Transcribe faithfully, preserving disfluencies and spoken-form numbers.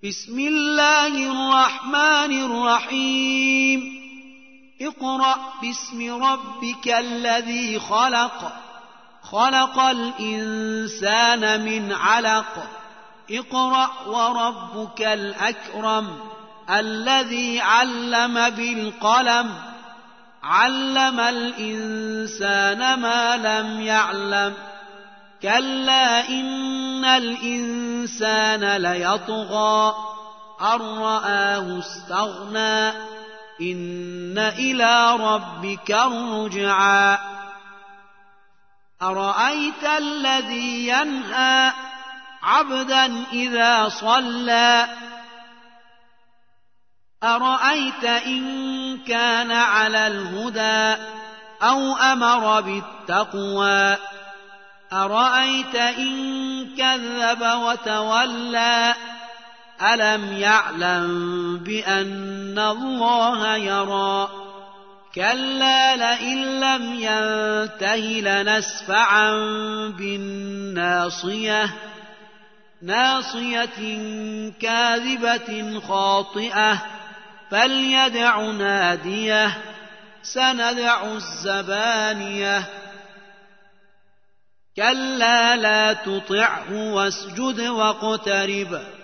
بسم الله الرحمن الرحيم اقرأ باسم ربك الذي خلق خلق الإنسان من علق اقرأ وربك الأكرم الذي علم بالقلم علم الإنسان ما لم يعلم كلا إن الإنسان ليطغى أن رآه استغنى إن إلى ربك الرجعى أرأيت الذي ينهى عبدا إذا صلى أرأيت إن كان على الهدى أو أمر بالتقوى أرأيت إن كذب وتولى ألم يعلم بأن الله يرى كلا لئن لم ينته لنسفعا بالناصية ناصية كاذبة خاطئة فليدع ناديه سندع الزبانية كلا لا تطعه واسجد واقترب